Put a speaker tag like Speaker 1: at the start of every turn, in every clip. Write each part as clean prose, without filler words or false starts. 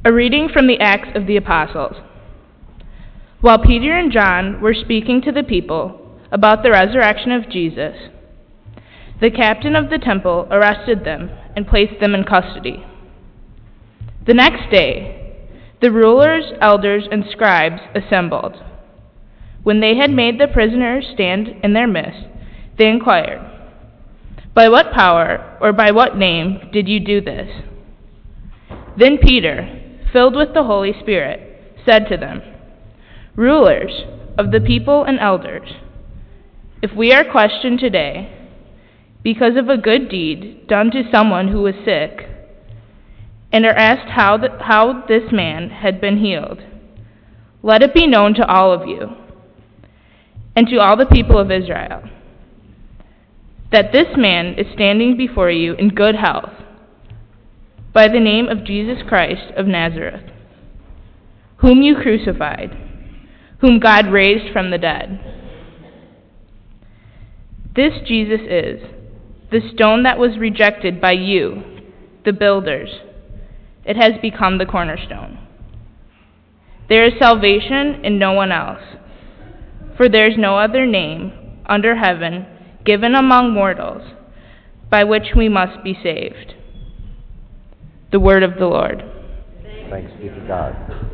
Speaker 1: A reading from the Acts of the Apostles. While Peter and John were speaking to the people about the resurrection of Jesus, the captain of the temple arrested them and placed them in custody. The next day, the rulers, elders, and scribes assembled. When they had made the prisoners stand in their midst, they inquired, "By what power or by what name did you do this?" Then Peter, filled with the Holy Spirit, said to them, "Rulers of the people and elders, if we are questioned today because of a good deed done to someone who was sick, and are asked how this man had been healed, let it be known to all of you and to all the people of Israel that this man is standing before you in good health, by the name of Jesus Christ of Nazareth, whom you crucified, whom God raised from the dead. This Jesus is the stone that was rejected by you, the builders. It has become the cornerstone. There is salvation in no one else, for there is no other name under heaven given among mortals by which we must be saved." The word of the Lord.
Speaker 2: Thanks be to God.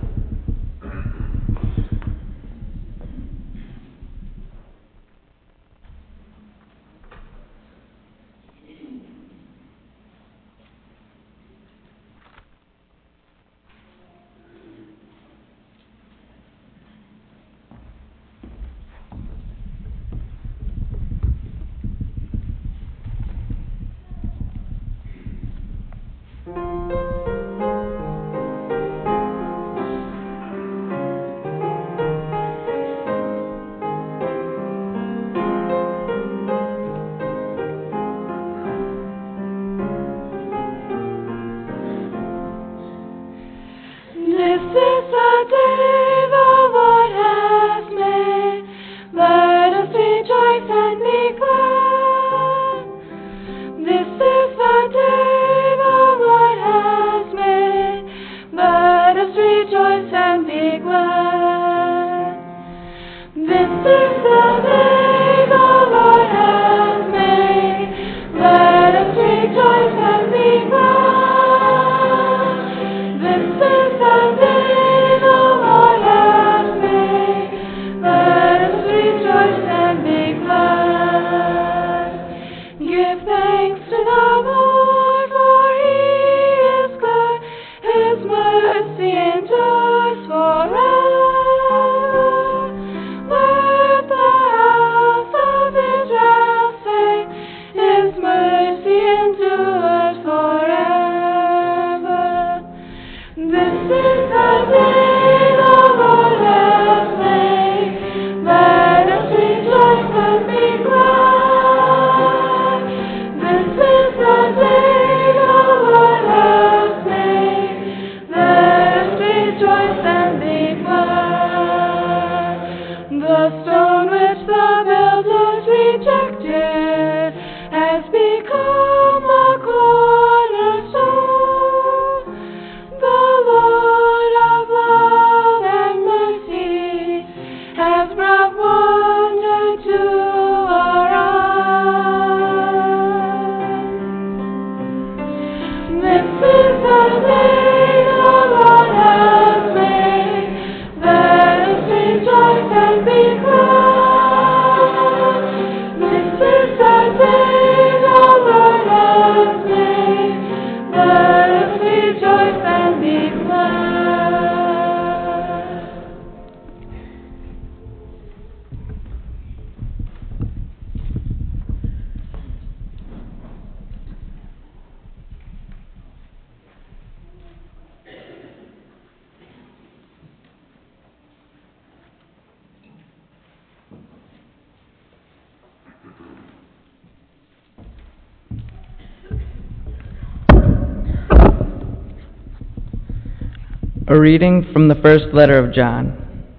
Speaker 3: A reading from the first letter of John.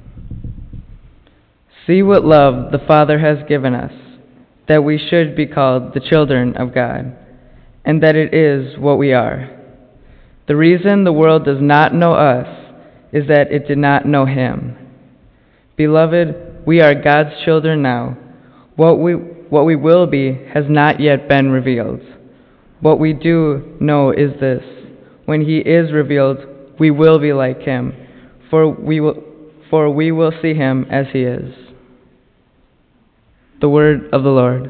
Speaker 3: See what love the Father has given us, that we should be called the children of God, and that it is what we are. The reason the world does not know us is that it did not know him. Beloved, we are God's children now. What we will be has not yet been revealed. What we do know is this: when he is revealed, we will be like him, for we will see him as he is. The word of the Lord.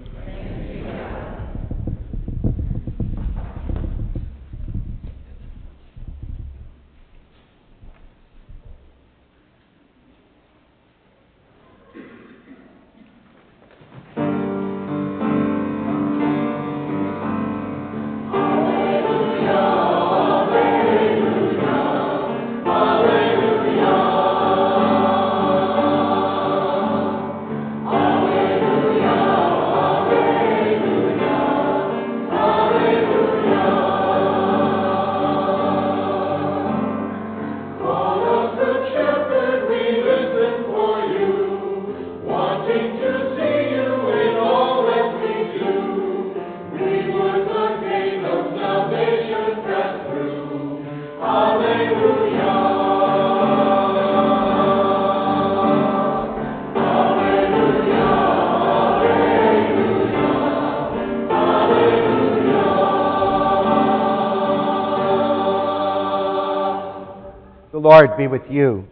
Speaker 2: The Lord be with you.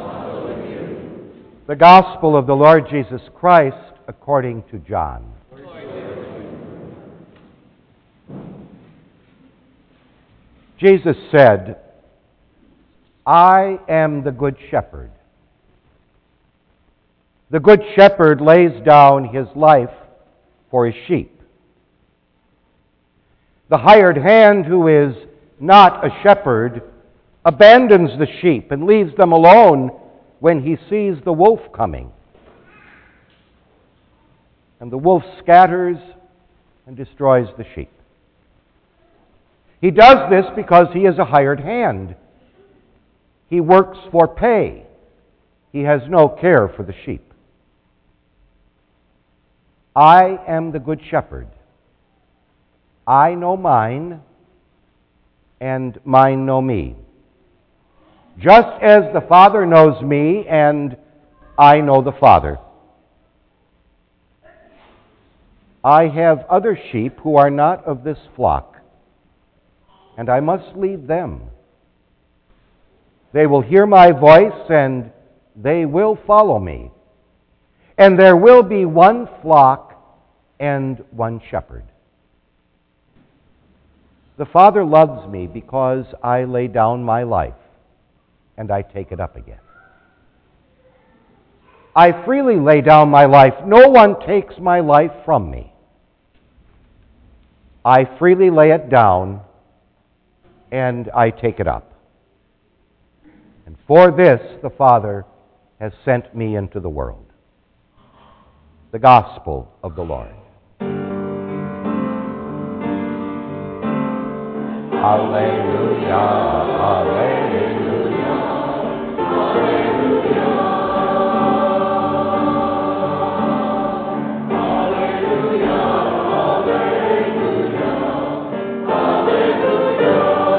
Speaker 2: The Gospel of the Lord Jesus Christ according to John. Jesus said, I am the good shepherd. The good shepherd lays down his life for his sheep. The hired hand who is not a shepherd abandons the sheep and leaves them alone when he sees the wolf coming. And the wolf scatters and destroys the sheep. He does this because he is a hired hand. He works for pay. He has no care for the sheep. I am the good shepherd. I know mine, and mine know me. Just as the Father knows me, and I know the Father. I have other sheep who are not of this flock, and I must lead them. They will hear my voice, and they will follow me. And there will be one flock and one shepherd. The Father loves me because I lay down my life, and I take it up again. I freely lay down my life. No one takes my life from me. I freely lay it down, and I take it up. And for this the Father has sent me into the world. The Gospel of the Lord. Alleluia, alleluia, alleluia, alleluia, alleluia, alleluia.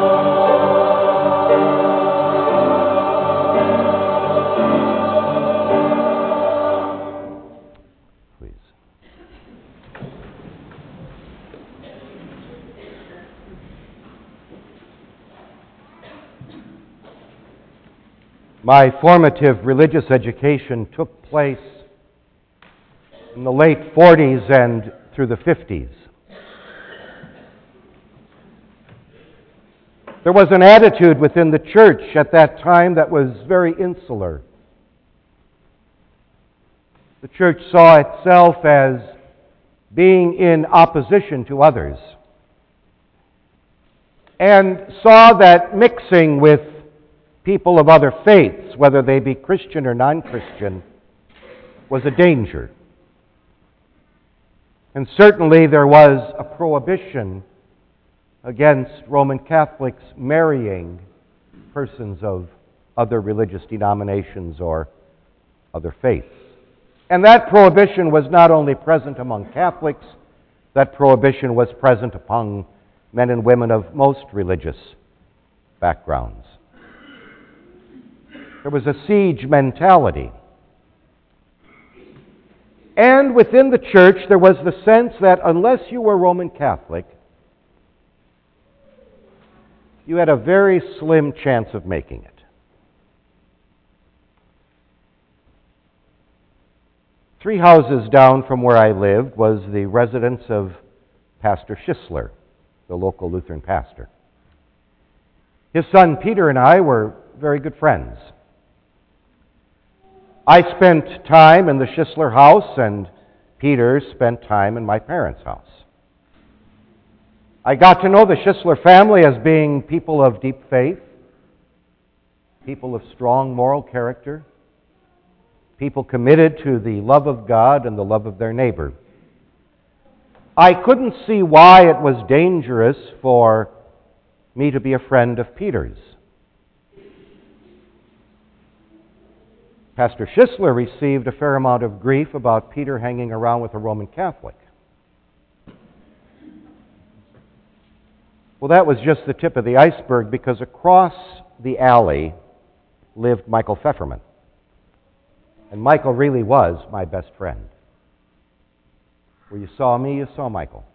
Speaker 2: Please. My formative religious education took place in the late 40s and through the 50s. There was an attitude within the church at that time that was very insular. The church saw itself as being in opposition to others, and saw that mixing with people of other faiths, whether they be Christian or non-Christian, was a danger. And certainly there was a prohibition against Roman Catholics marrying persons of other religious denominations or other faiths. And that prohibition was not only present among Catholics, that prohibition was present among men and women of most religious backgrounds. There was a siege mentality. And within the church, there was the sense that unless you were Roman Catholic, you had a very slim chance of making it. Three houses down from where I lived was the residence of Pastor Schisler, the local Lutheran pastor. His son Peter and I were very good friends. I spent time in the Schisler house, and Peter spent time in my parents' house. I got to know the Schisler family as being people of deep faith, people of strong moral character, people committed to the love of God and the love of their neighbor. I couldn't see why it was dangerous for me to be a friend of Peter's. Pastor Schisler received a fair amount of grief about Peter hanging around with a Roman Catholic. Well, that was just the tip of the iceberg, because across the alley lived Michael Pfefferman. And Michael really was my best friend. Where you saw me, you saw Michael.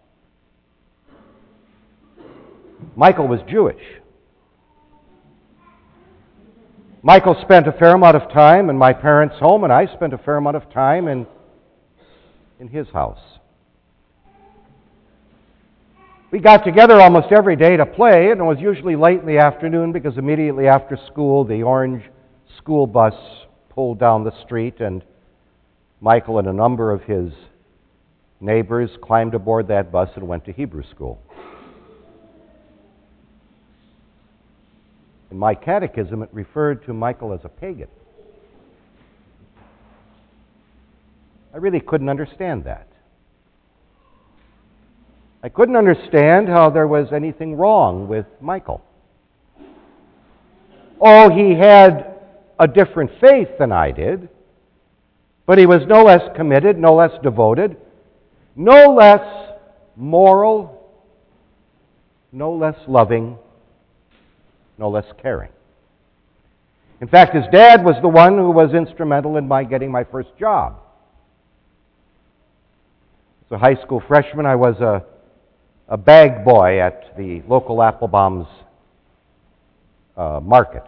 Speaker 2: Michael was Jewish. Michael spent a fair amount of time in my parents' home, and I spent a fair amount of time in his house. We got together almost every day to play, and it was usually late in the afternoon, because immediately after school, the orange school bus pulled down the street, and Michael and a number of his neighbors climbed aboard that bus and went to Hebrew school. In my catechism, it referred to Michael as a pagan. I really couldn't understand that. I couldn't understand how there was anything wrong with Michael. Oh, he had a different faith than I did, but he was no less committed, no less devoted, no less moral, no less loving, no less caring. In fact, his dad was the one who was instrumental in my getting my first job. As a high school freshman, I was a bag boy at the local Applebaum's market.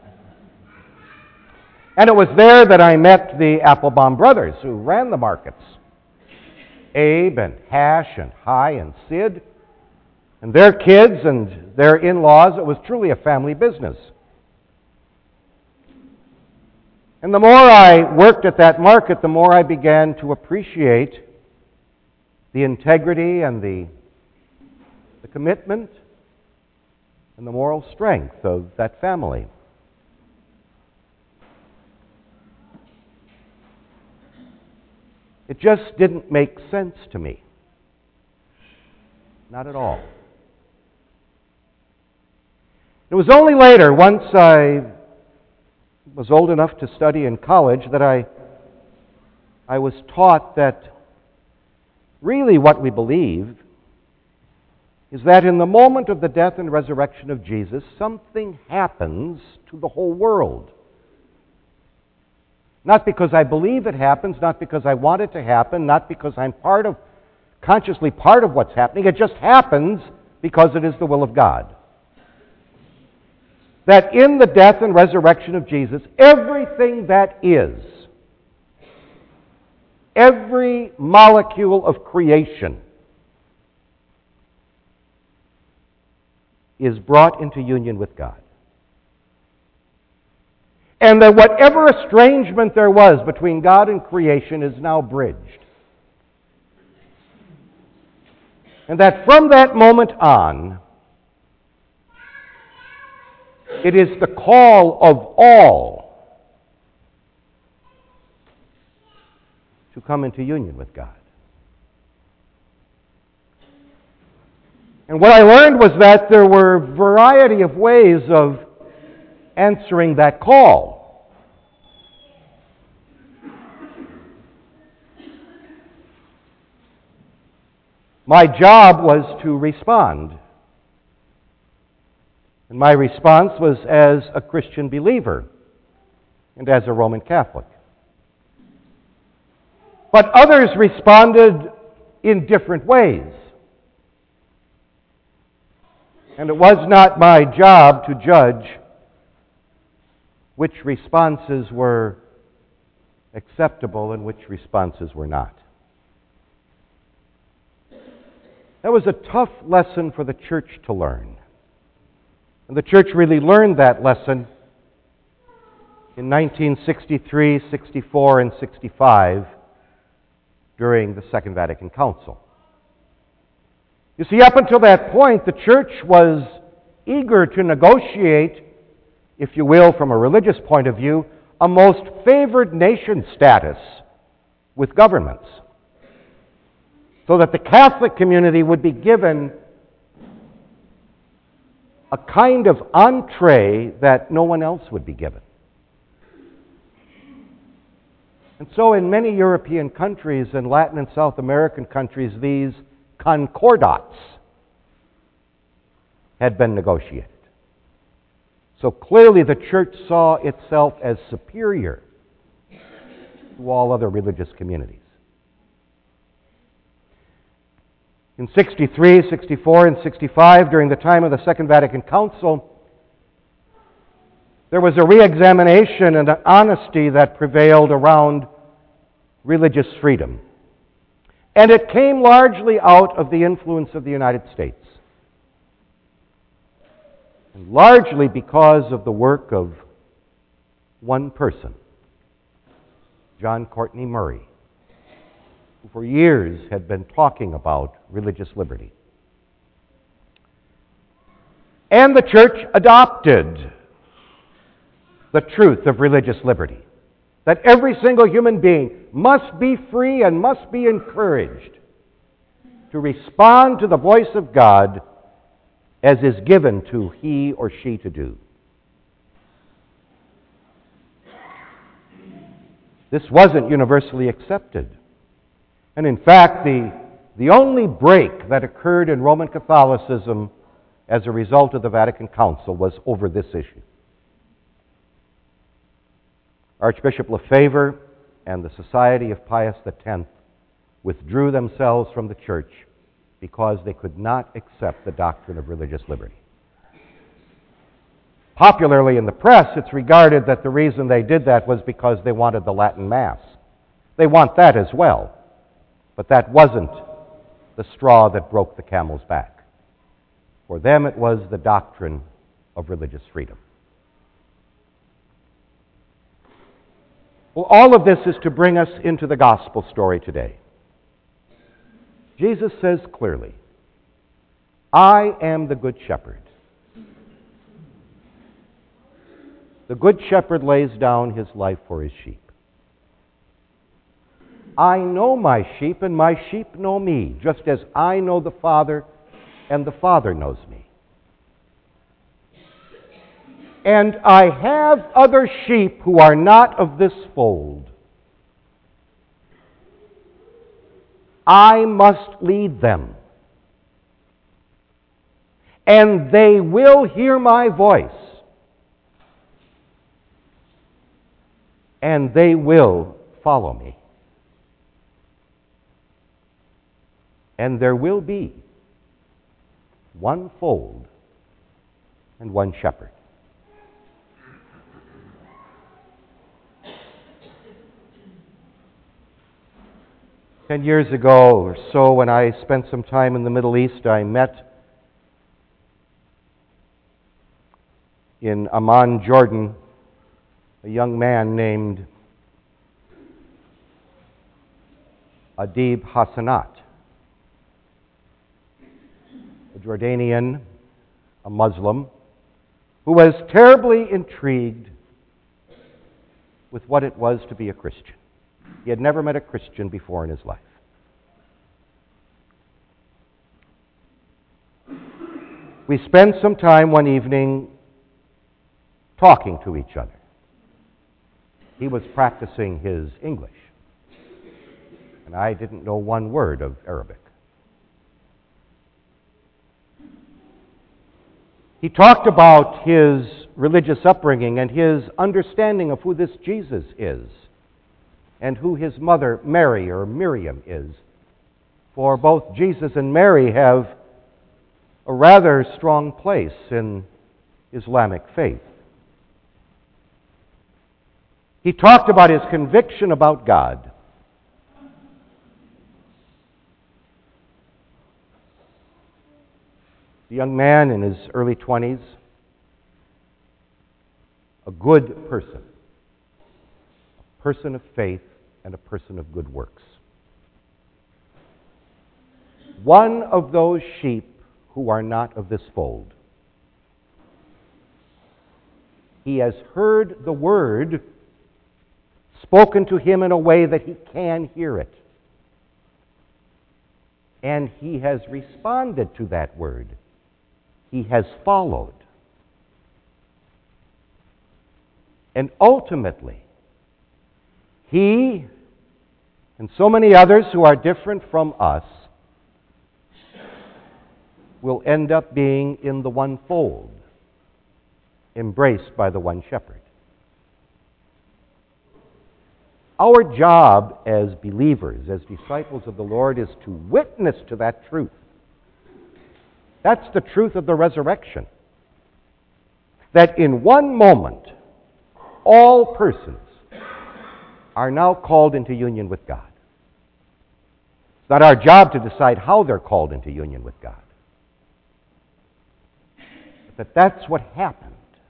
Speaker 2: And it was there that I met the Applebaum brothers who ran the markets. Abe and Hash and Hi and Sid and their kids and their in-laws. It was truly a family business. And the more I worked at that market, the more I began to appreciate the integrity and the commitment and the moral strength of that family. It just didn't make sense to me. Not at all. It was only later, once I was old enough to study in college, that I was taught that really what we believe is that in the moment of the death and resurrection of Jesus, something happens to the whole world. Not because I believe it happens, not because I want it to happen, not because I'm consciously part of what's happening. It just happens because it is the will of God. That in the death and resurrection of Jesus, everything that is, every molecule of creation is brought into union with God. And that whatever estrangement there was between God and creation is now bridged. And that from that moment on, it is the call of all to come into union with God. And what I learned was that there were a variety of ways of answering that call. My job was to respond. And my response was as a Christian believer and as a Roman Catholic. But others responded in different ways. And it was not my job to judge which responses were acceptable and which responses were not. That was a tough lesson for the church to learn. And the church really learned that lesson in 1963, 64, and 65 during the Second Vatican Council. You see, up until that point, the church was eager to negotiate, if you will, from a religious point of view, a most favored nation status with governments, so that the Catholic community would be given a kind of entree that no one else would be given. And so in many European countries and Latin and South American countries, these concordats had been negotiated. So clearly the church saw itself as superior to all other religious communities. In 63, 64, and 65, during the time of the Second Vatican Council, there was a re-examination and an honesty that prevailed around religious freedom. And it came largely out of the influence of the United States. And largely because of the work of one person, John Courtney Murray, who for years had been talking about religious liberty. And the church adopted the truth of religious liberty, that every single human being must be free and must be encouraged to respond to the voice of God as is given to he or she to do. This wasn't universally accepted. And in fact, the only break that occurred in Roman Catholicism as a result of the Vatican Council was over this issue. Archbishop Lefebvre and the Society of Pius X withdrew themselves from the church because they could not accept the doctrine of religious liberty. Popularly in the press, it's regarded that the reason they did that was because they wanted the Latin Mass. They want that as well, but that wasn't the straw that broke the camel's back. For them, it was the doctrine of religious freedom. Well, all of this is to bring us into the gospel story today. Jesus says clearly, I am the good shepherd. The good shepherd lays down his life for his sheep. I know my sheep, and my sheep know me, just as I know the Father, and the Father knows me. And I have other sheep who are not of this fold. I must lead them. And they will hear my voice. And they will follow me. And there will be one fold and one shepherd. Ten years ago or so, when I spent some time in the Middle East, I met in Amman, Jordan, a young man named Adib Hassanat, a Jordanian, a Muslim, who was terribly intrigued with what it was to be a Christian. He had never met a Christian before in his life. We spent some time one evening talking to each other. He was practicing his English, and I didn't know one word of Arabic. He talked about his religious upbringing and his understanding of who this Jesus is and who his mother Mary or Miriam is. For both Jesus and Mary have a rather strong place in Islamic faith. He talked about his conviction about God. The young man in his early 20s, a good person of faith and a person of good works. One of those sheep who are not of this fold. He has heard the word spoken to him in a way that he can hear it. And he has responded to that word. He has followed. And ultimately, he and so many others who are different from us will end up being in the one fold, embraced by the one shepherd. Our job as believers, as disciples of the Lord, is to witness to that truth. That's the truth of the resurrection. That in one moment, all persons are now called into union with God. It's not our job to decide how they're called into union with God. But that's what happened.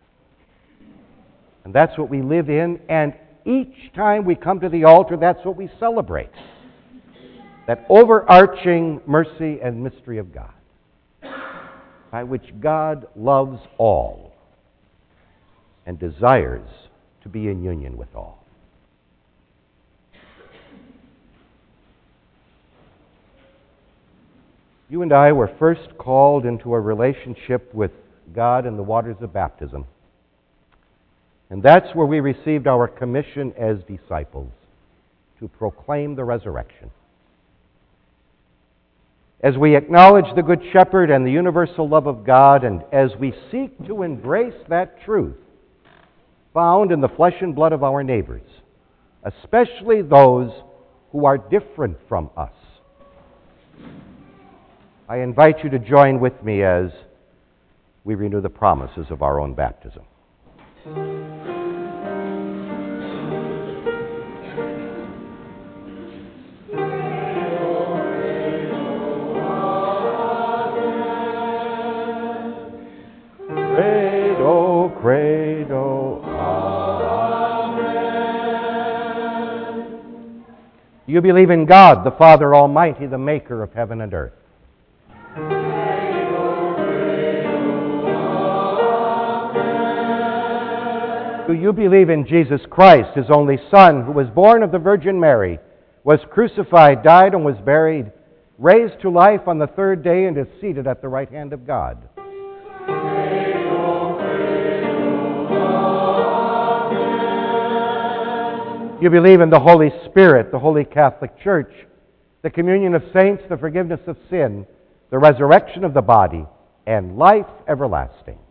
Speaker 2: And that's what we live in, and each time we come to the altar, that's what we celebrate. That overarching mercy and mystery of God, by which God loves all and desires to be in union with all. You and I were first called into a relationship with God in the waters of baptism. And that's where we received our commission as disciples, to proclaim the resurrection. As we acknowledge the Good Shepherd and the universal love of God, and as we seek to embrace that truth found in the flesh and blood of our neighbors, especially those who are different from us, I invite you to join with me as we renew the promises of our own baptism. Credo, credo, amen. You believe in God, the Father Almighty, the maker of heaven and earth. Do you believe in Jesus Christ, His only Son, who was born of the Virgin Mary, was crucified, died, and was buried, raised to life on the third day, and is seated at the right hand of God? You believe in the Holy Spirit, the Holy Catholic Church, the communion of saints, the forgiveness of sin, the resurrection of the body, and life everlasting.